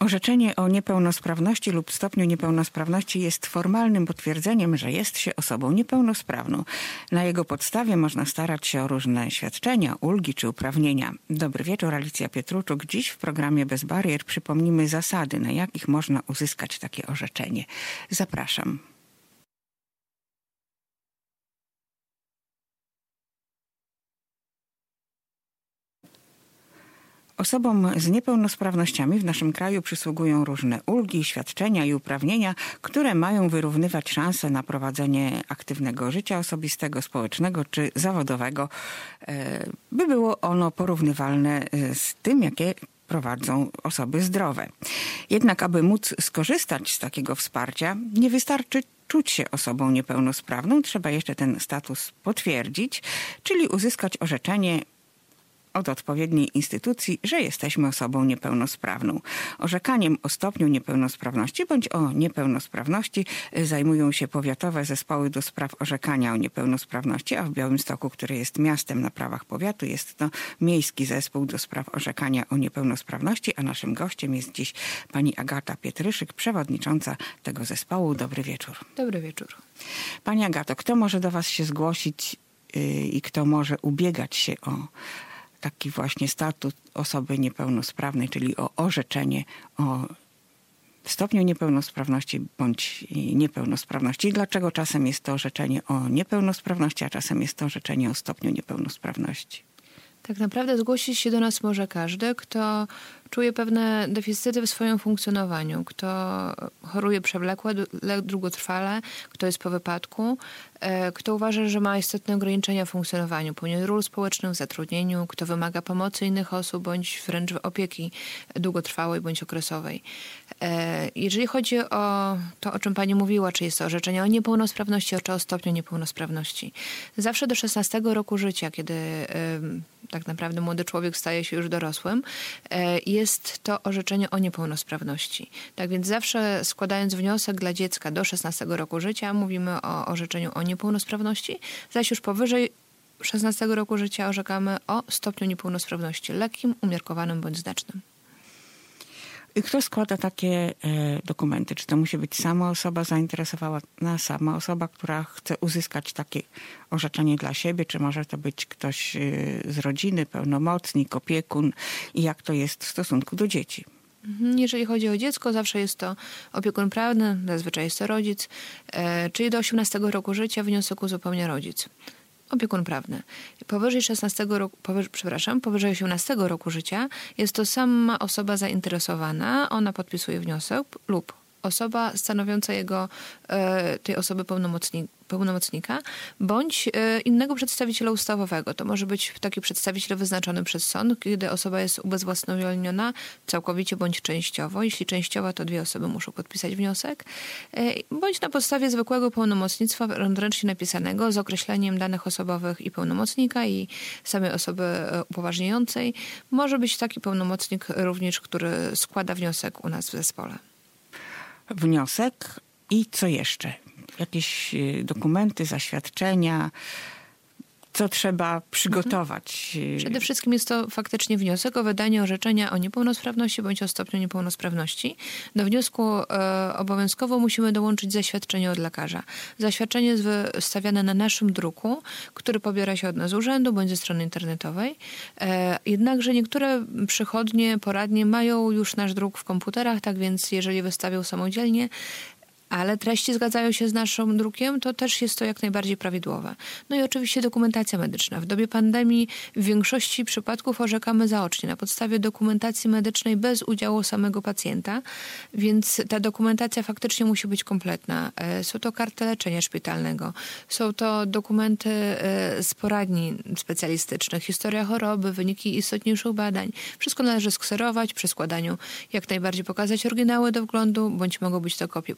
Orzeczenie o niepełnosprawności lub stopniu niepełnosprawności jest formalnym potwierdzeniem, że jest się osobą niepełnosprawną. Na jego podstawie można starać się o różne świadczenia, ulgi czy uprawnienia. Dobry wieczór, Alicja Pietruczuk. Dziś w programie Bez Barier przypomnimy zasady, na jakich można uzyskać takie orzeczenie. Zapraszam. Osobom z niepełnosprawnościami w naszym kraju przysługują różne ulgi, świadczenia i uprawnienia, które mają wyrównywać szanse na prowadzenie aktywnego życia osobistego, społecznego czy zawodowego, by było ono porównywalne z tym, jakie prowadzą osoby zdrowe. Jednak aby móc skorzystać z takiego wsparcia, nie wystarczy czuć się osobą niepełnosprawną, trzeba jeszcze ten status potwierdzić, czyli uzyskać orzeczenie od odpowiedniej instytucji, że jesteśmy osobą niepełnosprawną. Orzekaniem o stopniu niepełnosprawności bądź o niepełnosprawności zajmują się powiatowe zespoły do spraw orzekania o niepełnosprawności, a w Białymstoku, który jest miastem na prawach powiatu, jest to Miejski Zespół do spraw orzekania o niepełnosprawności, a naszym gościem jest dziś pani Agata Pietryszyk, przewodnicząca tego zespołu. Dobry wieczór. Dobry wieczór. Pani Agato, kto może do was się zgłosić i kto może ubiegać się o taki właśnie statut osoby niepełnosprawnej, czyli o orzeczenie o stopniu niepełnosprawności bądź niepełnosprawności? Dlaczego czasem jest to orzeczenie o niepełnosprawności, a czasem jest to orzeczenie o stopniu niepełnosprawności? Tak naprawdę zgłosić się do nas może każdy, kto czuje pewne deficyty w swoim funkcjonowaniu, kto choruje przewlekle, długotrwale, kto jest po wypadku, kto uważa, że ma istotne ograniczenia w funkcjonowaniu, pełni ról społecznych w zatrudnieniu, kto wymaga pomocy innych osób, bądź wręcz opieki długotrwałej bądź okresowej. Jeżeli chodzi o to, o czym pani mówiła, czy jest to orzeczenie o niepełnosprawności, czy o stopniu niepełnosprawności. Zawsze do 16 roku życia, kiedy tak naprawdę młody człowiek staje się już dorosłym, jest to orzeczenie o niepełnosprawności. Tak więc zawsze składając wniosek dla dziecka do 16 roku życia mówimy o orzeczeniu o niepełnosprawności, zaś już powyżej 16 roku życia orzekamy o stopniu niepełnosprawności lekkim, umiarkowanym bądź znacznym. I kto składa takie dokumenty? Czy to musi być sama osoba zainteresowana, sama osoba, która chce uzyskać takie orzeczenie dla siebie, czy może to być ktoś z rodziny, pełnomocnik, opiekun i jak to jest w stosunku do dzieci? Jeżeli chodzi o dziecko, zawsze jest to opiekun prawny, zazwyczaj jest to rodzic, czyli do 18 roku życia wniosek uzupełnia rodzic. Opiekun prawny. Powyżej 18 roku życia jest to sama osoba zainteresowana, ona podpisuje wniosek lub osoba stanowiąca tej osoby pełnomocnika, bądź innego przedstawiciela ustawowego. To może być taki przedstawiciel wyznaczony przez sąd, kiedy osoba jest ubezwłasnowolniona całkowicie bądź częściowo. Jeśli częściowo, to 2 osoby muszą podpisać wniosek. Bądź na podstawie zwykłego pełnomocnictwa ręcznie napisanego z określeniem danych osobowych i pełnomocnika i samej osoby upoważniającej. Może być taki pełnomocnik również, który składa wniosek u nas w zespole. Wniosek i co jeszcze? Jakieś dokumenty, zaświadczenia, co trzeba przygotować? Przede wszystkim jest to faktycznie wniosek o wydanie orzeczenia o niepełnosprawności bądź o stopniu niepełnosprawności. Do wniosku obowiązkowo musimy dołączyć zaświadczenie od lekarza. Zaświadczenie jest wystawiane na naszym druku, który pobiera się od nas z urzędu bądź ze strony internetowej. Jednakże niektóre przychodnie, poradnie mają już nasz druk w komputerach, tak więc jeżeli wystawią samodzielnie, ale treści zgadzają się z naszym drukiem, to też jest to jak najbardziej prawidłowe. No i oczywiście dokumentacja medyczna. W dobie pandemii w większości przypadków orzekamy zaocznie, na podstawie dokumentacji medycznej bez udziału samego pacjenta, więc ta dokumentacja faktycznie musi być kompletna. Są to karty leczenia szpitalnego, są to dokumenty z poradni specjalistycznych, historia choroby, wyniki istotniejszych badań. Wszystko należy skserować, przy składaniu jak najbardziej pokazać oryginały do wglądu, bądź mogą być to kopie potwierdzone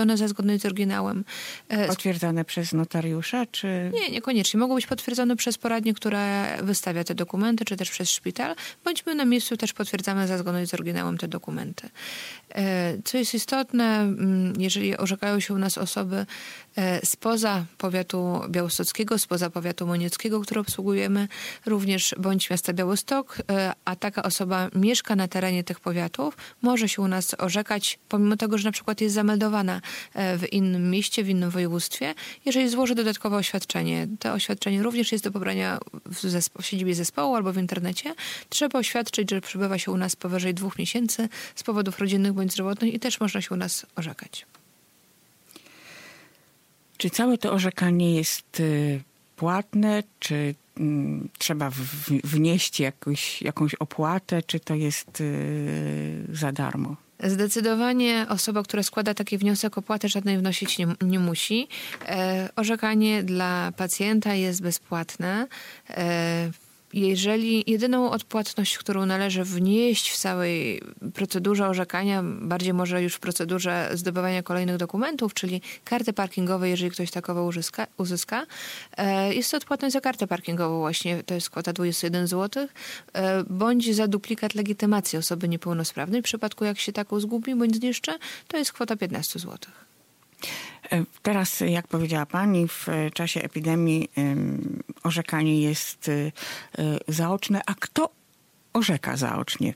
potwierdzone za zgodność z oryginałem. Potwierdzone przez notariusza, czy... Nie, niekoniecznie. Mogą być potwierdzone przez poradnię, która wystawia te dokumenty, czy też przez szpital, bądź my na miejscu też potwierdzamy za zgodność z oryginałem te dokumenty. Co jest istotne, jeżeli orzekają się u nas osoby spoza powiatu białostockiego, spoza powiatu monieckiego, który obsługujemy, również bądź miasta Białystok, a taka osoba mieszka na terenie tych powiatów, może się u nas orzekać, pomimo tego, że na przykład jest zameldowana w innym mieście, w innym województwie, jeżeli złoży dodatkowe oświadczenie. To oświadczenie również jest do pobrania w siedzibie zespołu albo w internecie. Trzeba oświadczyć, że przebywa się u nas powyżej 2 miesięcy z powodów rodzinnych bądź zdrowotnych i też można się u nas orzekać. Czy całe to orzekanie jest płatne, czy trzeba wnieść jakąś opłatę, czy to jest za darmo? Zdecydowanie osoba, która składa taki wniosek, opłaty żadnej wnosić nie musi. Orzekanie dla pacjenta jest bezpłatne. Jeżeli jedyną odpłatność, którą należy wnieść w całej procedurze orzekania, bardziej może już w procedurze zdobywania kolejnych dokumentów, czyli karty parkingowe, jeżeli ktoś takowe uzyska, jest to odpłatność za kartę parkingową właśnie, to jest kwota 21 zł, bądź za duplikat legitymacji osoby niepełnosprawnej. W przypadku jak się taką zgubi bądź zniszczy, to jest kwota 15 zł. Teraz, jak powiedziała pani, w czasie epidemii orzekanie jest zaoczne. A kto orzeka zaocznie?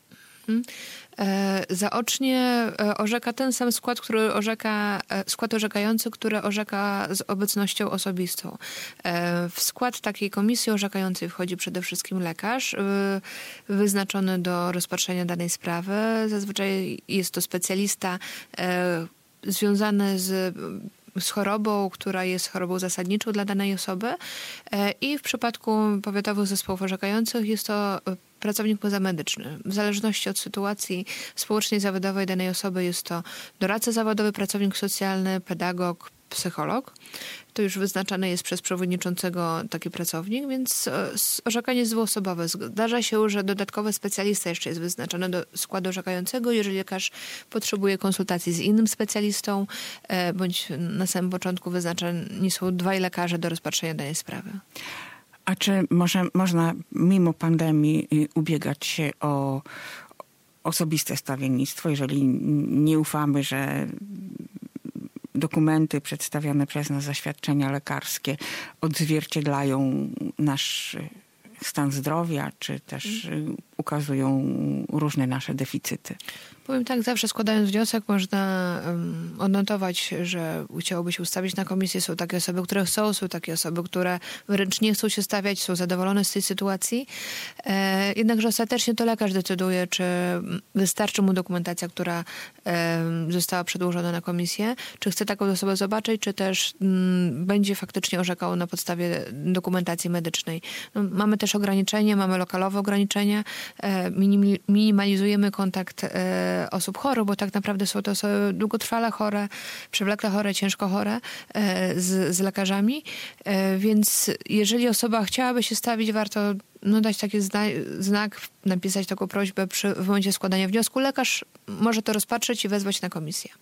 Zaocznie orzeka ten sam skład, skład orzekający, który orzeka z obecnością osobistą. W skład takiej komisji orzekającej wchodzi przede wszystkim lekarz wyznaczony do rozpatrzenia danej sprawy. Zazwyczaj jest to specjalista związane z chorobą, która jest chorobą zasadniczą dla danej osoby i w przypadku powiatowych zespołów orzekających jest to pracownik pozamedyczny. W zależności od sytuacji społecznej, zawodowej danej osoby jest to doradca zawodowy, pracownik socjalny, pedagog, psycholog. To już wyznaczane jest przez przewodniczącego taki pracownik, więc orzekanie jest dwuosobowe. Zdarza się, że dodatkowy specjalista jeszcze jest wyznaczony do składu orzekającego, jeżeli lekarz potrzebuje konsultacji z innym specjalistą, bądź na samym początku wyznaczeni są 2 lekarze do rozpatrzenia danej sprawy. A czy można mimo pandemii ubiegać się o osobiste stawiennictwo, jeżeli nie ufamy, że dokumenty przedstawione przez nas, zaświadczenia lekarskie odzwierciedlają nasz stan zdrowia, czy też ukazują różne nasze deficyty? Powiem tak, zawsze składając wniosek można odnotować, że chciałoby się ustawić na komisję. Są takie osoby, które chcą, są takie osoby, które wręcz nie chcą się stawiać, są zadowolone z tej sytuacji. Jednakże ostatecznie to lekarz decyduje, czy wystarczy mu dokumentacja, która została przedłożona na komisję, czy chce taką osobę zobaczyć, czy też będzie faktycznie orzekał na podstawie dokumentacji medycznej. No, mamy też ograniczenia, mamy lokalowe ograniczenia, minimalizujemy kontakt osób chorych, bo tak naprawdę są to osoby długotrwale chore, przewlekle chore, ciężko chore z lekarzami, więc jeżeli osoba chciałaby się stawić, warto dać taki znak, napisać taką prośbę w momencie składania wniosku. Lekarz może to rozpatrzeć i wezwać na komisję.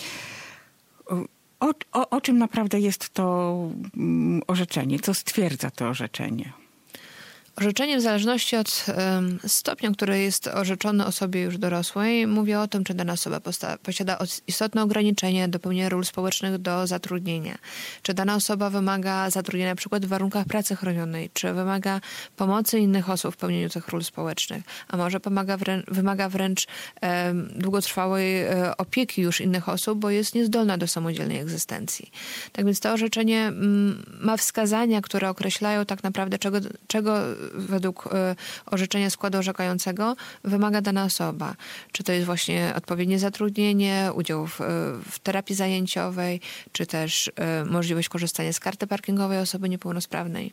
O czym naprawdę jest to orzeczenie? Co stwierdza to orzeczenie? Orzeczenie w zależności od stopnia, który jest orzeczony osobie już dorosłej, mówi o tym, czy dana osoba posiada istotne ograniczenie do pełnienia ról społecznych do zatrudnienia. Czy dana osoba wymaga zatrudnienia na przykład w warunkach pracy chronionej, czy wymaga pomocy innych osób w pełnieniu tych ról społecznych, a może wymaga wręcz długotrwałej opieki już innych osób, bo jest niezdolna do samodzielnej egzystencji. Tak więc to orzeczenie ma wskazania, które określają tak naprawdę, czego według orzeczenia składu orzekającego wymaga dana osoba. Czy to jest właśnie odpowiednie zatrudnienie, udział w terapii zajęciowej, czy też możliwość korzystania z karty parkingowej osoby niepełnosprawnej.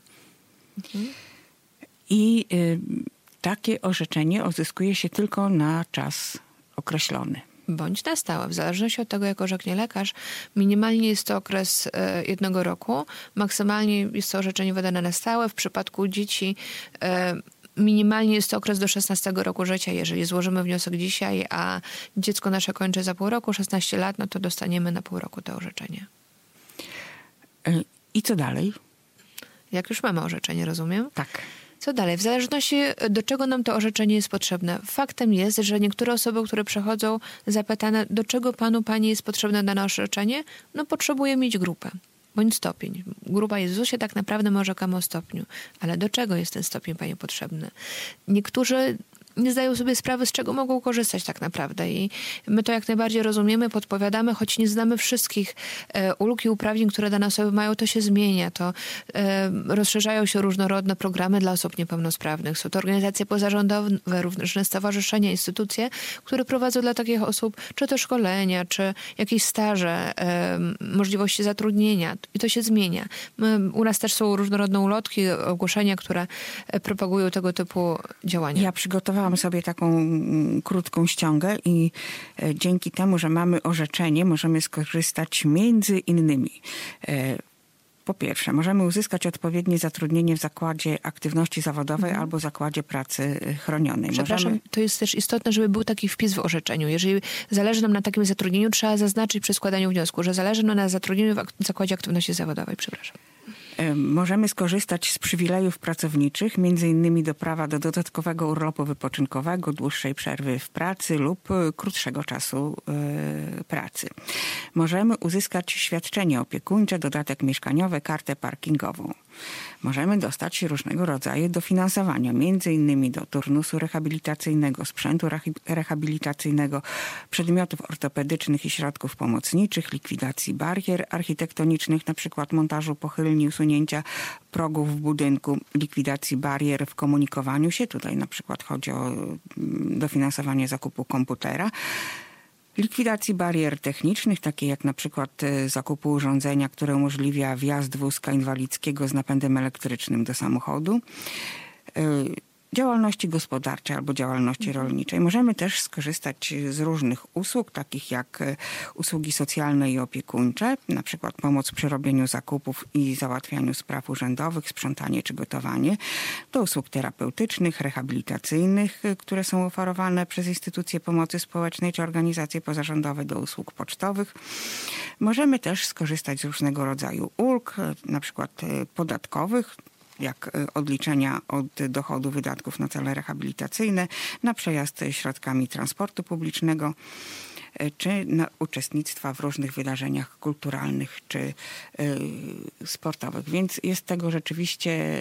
I takie orzeczenie uzyskuje się tylko na czas określony. Bądź na stałe. W zależności od tego, jak orzeknie lekarz, minimalnie jest to okres 1 roku, maksymalnie jest to orzeczenie wydane na stałe. W przypadku dzieci Minimalnie jest to okres do 16 roku życia. Jeżeli złożymy wniosek dzisiaj, a dziecko nasze kończy za pół roku, 16 lat, no to dostaniemy na pół roku to orzeczenie. I co dalej? Jak już mamy orzeczenie, rozumiem? Tak. Co dalej? W zależności do czego nam to orzeczenie jest potrzebne. Faktem jest, że niektóre osoby, które przechodzą zapytane, do czego panu, pani jest potrzebne dane orzeczenie, no potrzebuje mieć grupę bądź stopień. Grupa jest w ZUS-ie, tak naprawdę my orzekamy o stopniu. Ale do czego jest ten stopień pani potrzebny? Niektórzy nie zdają sobie sprawy, z czego mogą korzystać tak naprawdę. I my to jak najbardziej rozumiemy, podpowiadamy, choć nie znamy wszystkich ulg i uprawnień, które dane osoby mają, to się zmienia. To rozszerzają się różnorodne programy dla osób niepełnosprawnych. Są to organizacje pozarządowe, różne stowarzyszenia, instytucje, które prowadzą dla takich osób czy to szkolenia, czy jakieś staże, możliwości zatrudnienia. I to się zmienia. U nas też są różnorodne ulotki, ogłoszenia, które propagują tego typu działania. Ja przygotowałam sobie taką krótką ściągę i dzięki temu, że mamy orzeczenie, możemy skorzystać między innymi. Po pierwsze, możemy uzyskać odpowiednie zatrudnienie w zakładzie aktywności zawodowej albo zakładzie pracy chronionej. Przepraszam, to jest też istotne, żeby był taki wpis w orzeczeniu. Jeżeli zależy nam na takim zatrudnieniu, trzeba zaznaczyć przy składaniu wniosku, że zależy nam na zatrudnieniu w zakładzie aktywności zawodowej. Przepraszam. Możemy skorzystać z przywilejów pracowniczych, między innymi do prawa do dodatkowego urlopu wypoczynkowego, dłuższej przerwy w pracy lub krótszego czasu pracy. Możemy uzyskać świadczenie opiekuńcze, dodatek mieszkaniowy, kartę parkingową. Możemy dostać różnego rodzaju dofinansowania, między innymi do turnusu rehabilitacyjnego, sprzętu rehabilitacyjnego, przedmiotów ortopedycznych i środków pomocniczych, likwidacji barier architektonicznych, na przykład montażu pochylni, usunięcia progów w budynku, likwidacji barier w komunikowaniu się. Tutaj na przykład chodzi o dofinansowanie zakupu komputera. Likwidacji barier technicznych, takie jak na przykład zakupu urządzenia, które umożliwia wjazd wózka inwalidzkiego z napędem elektrycznym do samochodu, działalności gospodarczej albo działalności rolniczej. Możemy też skorzystać z różnych usług, takich jak usługi socjalne i opiekuńcze, na przykład pomoc przy robieniu zakupów i załatwianiu spraw urzędowych, sprzątanie czy gotowanie, do usług terapeutycznych, rehabilitacyjnych, które są oferowane przez instytucje pomocy społecznej czy organizacje pozarządowe, do usług pocztowych. Możemy też skorzystać z różnego rodzaju ulg, na przykład podatkowych, jak odliczenia od dochodu wydatków na cele rehabilitacyjne, na przejazd środkami transportu publicznego, czy na uczestnictwa w różnych wydarzeniach kulturalnych czy sportowych. Więc jest tego rzeczywiście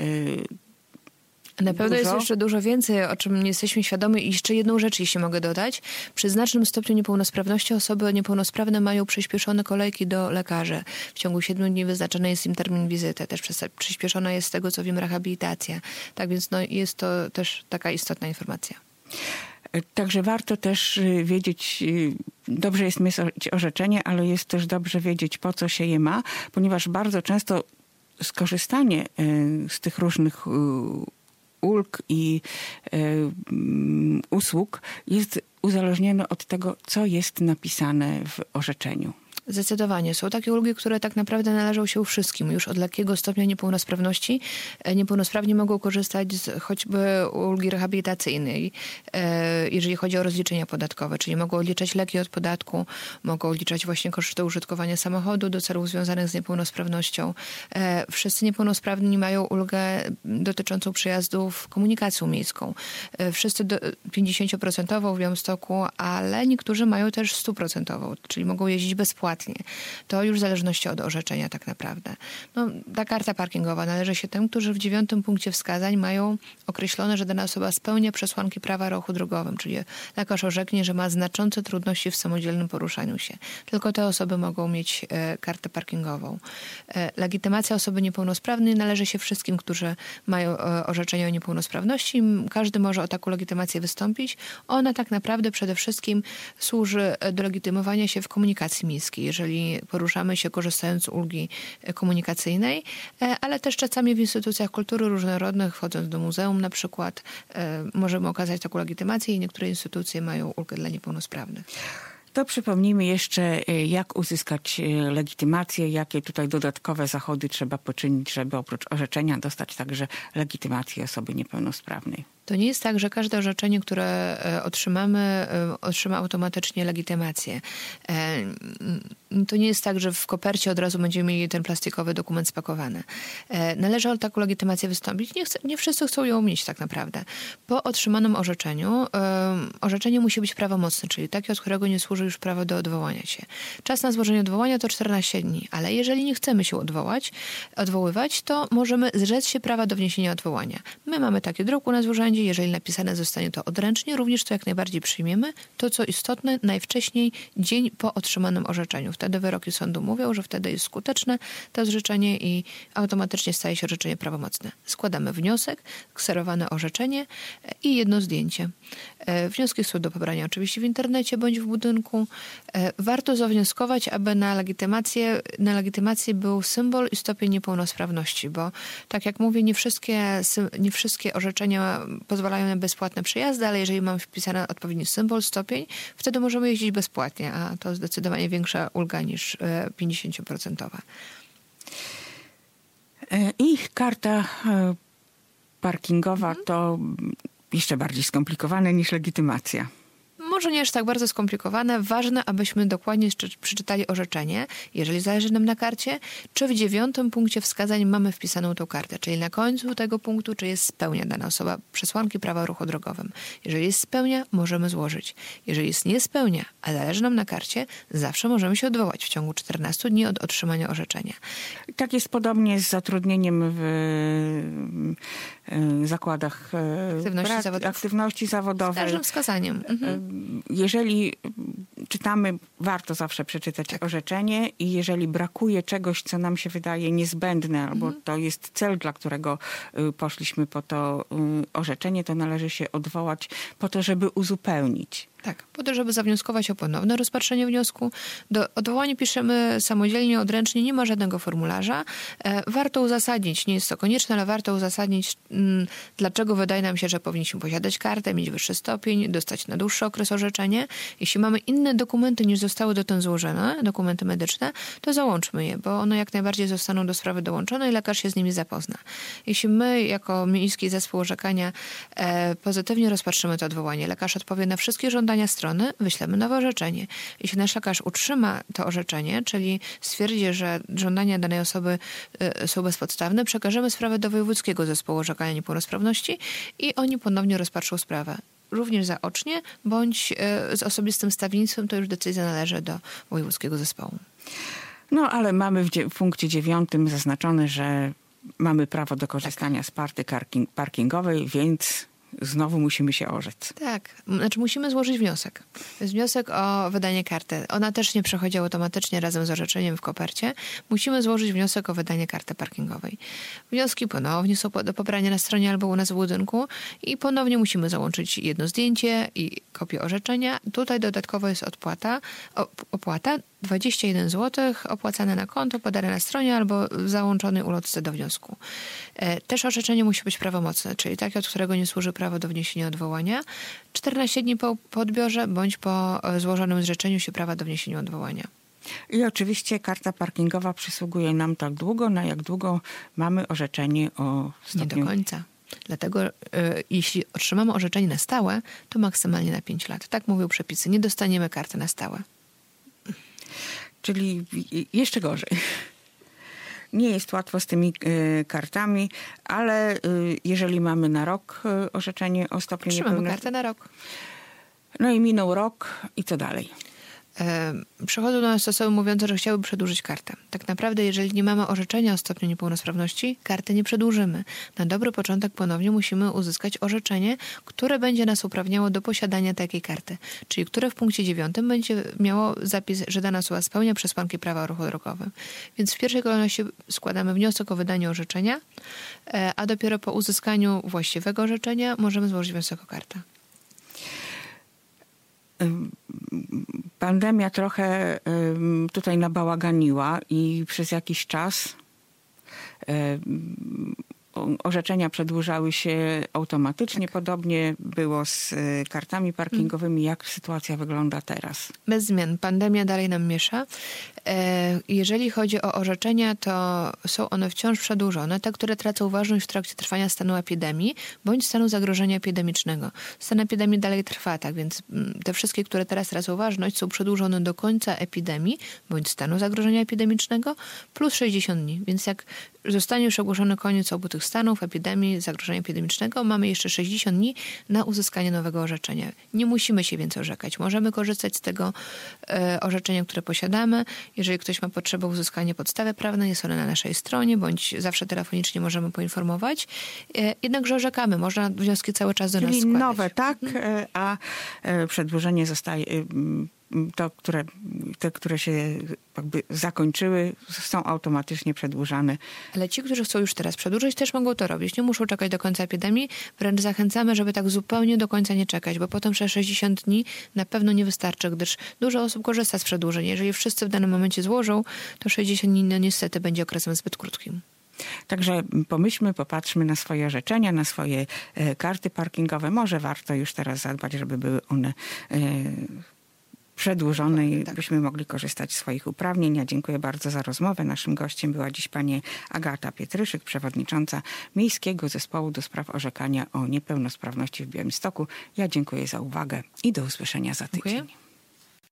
na pewno jest jeszcze dużo więcej, o czym nie jesteśmy świadomi. I jeszcze jedną rzecz, jeśli mogę dodać. Przy znacznym stopniu niepełnosprawności osoby niepełnosprawne mają przyspieszone kolejki do lekarzy. W ciągu 7 dni wyznaczony jest im termin wizyty. Też przyspieszona jest z tego, co wiem, rehabilitacja. Tak więc jest to też taka istotna informacja. Także warto też wiedzieć, dobrze jest mieć orzeczenie, ale jest też dobrze wiedzieć, po co się je ma, ponieważ bardzo często skorzystanie z tych różnych ulg i usług jest uzależnione od tego, co jest napisane w orzeczeniu. Zdecydowanie. Są takie ulgi, które tak naprawdę należą się wszystkim. Już od lekkiego stopnia niepełnosprawności niepełnosprawni mogą korzystać z choćby ulgi rehabilitacyjnej, jeżeli chodzi o rozliczenia podatkowe, czyli mogą odliczać leki od podatku, mogą odliczać właśnie koszty użytkowania samochodu do celów związanych z niepełnosprawnością. Wszyscy niepełnosprawni mają ulgę dotyczącą przejazdów komunikacją miejską. Wszyscy 50% w Białymstoku, ale niektórzy mają też 100%, czyli mogą jeździć bezpłatnie. To już w zależności od orzeczenia tak naprawdę. Ta karta parkingowa należy się tym, którzy w 9 punkcie wskazań mają określone, że dana osoba spełnia przesłanki prawa o ruchu drogowym, czyli lekarz orzeknie, że ma znaczące trudności w samodzielnym poruszaniu się. Tylko te osoby mogą mieć kartę parkingową. Legitymacja osoby niepełnosprawnej należy się wszystkim, którzy mają orzeczenie o niepełnosprawności. Każdy może o taką legitymację wystąpić. Ona tak naprawdę przede wszystkim służy do legitymowania się w komunikacji miejskiej, jeżeli poruszamy się korzystając z ulgi komunikacyjnej, ale też czasami w instytucjach kultury różnorodnych, wchodząc do muzeum na przykład, możemy okazać taką legitymację i niektóre instytucje mają ulgę dla niepełnosprawnych. To przypomnijmy jeszcze, jak uzyskać legitymację, jakie tutaj dodatkowe zachody trzeba poczynić, żeby oprócz orzeczenia dostać także legitymację osoby niepełnosprawnej. To nie jest tak, że każde orzeczenie, które otrzymamy, otrzyma automatycznie legitymację. To nie jest tak, że w kopercie od razu będziemy mieli ten plastikowy dokument spakowany. Należy o taką legitymację wystąpić. Nie wszyscy chcą ją mieć tak naprawdę. Po otrzymanym orzeczeniu, orzeczenie musi być prawomocne, czyli takie, od którego nie służy już prawo do odwołania się. Czas na złożenie odwołania to 14 dni, ale jeżeli nie chcemy się odwoływać, to możemy zrzec się prawa do wniesienia odwołania. My mamy taki druk u nas w urzędzie, jeżeli napisane zostanie to odręcznie, również to jak najbardziej przyjmiemy. To, co istotne, najwcześniej dzień po otrzymanym orzeczeniu. Wtedy wyroki sądu mówią, że wtedy jest skuteczne to orzeczenie i automatycznie staje się orzeczenie prawomocne. Składamy wniosek, kserowane orzeczenie i jedno zdjęcie. Wnioski są do pobrania oczywiście w internecie bądź w budynku. Warto zawnioskować, aby na legitymację był symbol i stopień niepełnosprawności, bo tak jak mówię, nie wszystkie orzeczenia pozwalają na bezpłatne przejazdy, ale jeżeli mamy wpisany odpowiedni symbol, stopień, wtedy możemy jeździć bezpłatnie, a to zdecydowanie większa ulga niż 50%. I karta parkingowa to jeszcze bardziej skomplikowane niż legitymacja. Może nie aż tak bardzo skomplikowane. Ważne, abyśmy dokładnie przeczytali orzeczenie, jeżeli zależy nam na karcie, czy w 9. punkcie wskazań mamy wpisaną tą kartę, czyli na końcu tego punktu, czy jest spełnia dana osoba przesłanki prawa o ruchu drogowym. Jeżeli jest spełnia, możemy złożyć. Jeżeli jest nie spełnia, a zależy nam na karcie, zawsze możemy się odwołać w ciągu 14 dni od otrzymania orzeczenia. Tak jest podobnie z zatrudnieniem w zakładach aktywności zawodowej. Z każdym wskazaniem. Jeżeli czytamy, warto zawsze przeczytać orzeczenie i jeżeli brakuje czegoś, co nam się wydaje niezbędne, albo to jest cel, dla którego poszliśmy po to orzeczenie, to należy się odwołać po to, żeby uzupełnić. Tak, po to, żeby zawnioskować o ponowne rozpatrzenie wniosku. Do odwołania piszemy samodzielnie, odręcznie, nie ma żadnego formularza. Warto uzasadnić, nie jest to konieczne, ale warto uzasadnić, dlaczego wydaje nam się, że powinniśmy posiadać kartę, mieć wyższy stopień, dostać na dłuższy okres orzeczenie. Jeśli mamy inne dokumenty niż zostały dotąd złożone, dokumenty medyczne, to załączmy je, bo one jak najbardziej zostaną do sprawy dołączone i lekarz się z nimi zapozna. Jeśli my, jako Miejski Zespół Orzekania, pozytywnie rozpatrzymy to odwołanie, lekarz odpowie na wszystkie żądania strony, wyślemy nowe orzeczenie. Jeśli nasz lekarz utrzyma to orzeczenie, czyli stwierdzi, że żądania danej osoby są bezpodstawne, przekażemy sprawę do Wojewódzkiego Zespołu Orzekania Niepełnosprawności i oni ponownie rozpatrzą sprawę. Również zaocznie, bądź z osobistym stawiennictwem, to już decyzja należy do Wojewódzkiego Zespołu. No, ale mamy w punkcie 9 zaznaczone, że mamy prawo do korzystania z party parkingowej, więc znowu musimy się orzec. Tak, znaczy musimy złożyć wniosek. To jest wniosek o wydanie karty. Ona też nie przechodzi automatycznie razem z orzeczeniem w kopercie. Musimy złożyć wniosek o wydanie karty parkingowej. Wnioski ponownie są do pobrania na stronie albo u nas w budynku i ponownie musimy załączyć jedno zdjęcie i kopię orzeczenia. Tutaj dodatkowo jest opłata 21 zł opłacane na konto, podane na stronie albo w załączonej ulotce do wniosku. Też orzeczenie musi być prawomocne, czyli takie, od którego nie służy prawo do wniesienia odwołania. 14 dni po odbiorze bądź po złożonym zrzeczeniu się prawa do wniesienia odwołania. I oczywiście karta parkingowa przysługuje nam tak długo, na jak długo mamy orzeczenie o stopniu. Nie do końca. Dlatego jeśli otrzymamy orzeczenie na stałe, to maksymalnie na 5 lat. Tak mówią przepisy. Nie dostaniemy karty na stałe. Czyli jeszcze gorzej. Nie jest łatwo z tymi kartami, ale jeżeli mamy na rok orzeczenie o stopniu niepełnosprawności... Trzymamy kartę na rok. No i minął rok i co dalej? Przychodzą do nas osoby mówiące, że chciałyby przedłużyć kartę. Tak naprawdę, jeżeli nie mamy orzeczenia o stopniu niepełnosprawności, karty nie przedłużymy. Na dobry początek ponownie musimy uzyskać orzeczenie, które będzie nas uprawniało do posiadania takiej karty. Czyli które w punkcie 9 będzie miało zapis, że dana osoba spełnia przesłanki prawa o ruchu drogowym. Więc w pierwszej kolejności składamy wniosek o wydanie orzeczenia, a dopiero po uzyskaniu właściwego orzeczenia możemy złożyć wniosek o kartę. Pandemia trochę tutaj nabałaganiła i przez jakiś czas orzeczenia przedłużały się automatycznie. Podobnie było z kartami parkingowymi. Jak sytuacja wygląda teraz? Bez zmian. Pandemia dalej nam miesza. Jeżeli chodzi o orzeczenia, to są one wciąż przedłużone. Te, które tracą ważność w trakcie trwania stanu epidemii bądź stanu zagrożenia epidemicznego. Stan epidemii dalej trwa, tak więc te wszystkie, które teraz tracą ważność, są przedłużone do końca epidemii bądź stanu zagrożenia epidemicznego plus 60 dni. Więc jak zostanie już ogłoszony koniec obu tych stanów, epidemii, zagrożenia epidemicznego, mamy jeszcze 60 dni na uzyskanie nowego orzeczenia. Nie musimy się więcej orzekać. Możemy korzystać z tego orzeczenia, które posiadamy. Jeżeli ktoś ma potrzebę uzyskania podstawy prawnej, jest ona na naszej stronie, bądź zawsze telefonicznie możemy poinformować. Jednakże orzekamy. Można wnioski cały czas do nas składać. Nowe, tak, a przedłużenie zostaje... Te, które się jakby zakończyły, są automatycznie przedłużane. Ale ci, którzy chcą już teraz przedłużyć, też mogą to robić. Nie muszą czekać do końca epidemii. Wręcz zachęcamy, żeby tak zupełnie do końca nie czekać, bo potem przez 60 dni na pewno nie wystarczy, gdyż dużo osób korzysta z przedłużeń. Jeżeli wszyscy w danym momencie złożą, to 60 dni niestety będzie okresem zbyt krótkim. Także pomyślmy, popatrzmy na swoje orzeczenia, na swoje karty parkingowe. Może warto już teraz zadbać, żeby były one przedłużone i byśmy mogli korzystać z swoich uprawnień. Ja dziękuję bardzo za rozmowę. Naszym gościem była dziś pani Agata Pietryszyk, przewodnicząca Miejskiego Zespołu do spraw orzekania o niepełnosprawności w Białymstoku. Ja dziękuję za uwagę i do usłyszenia za tydzień. Dziękuję.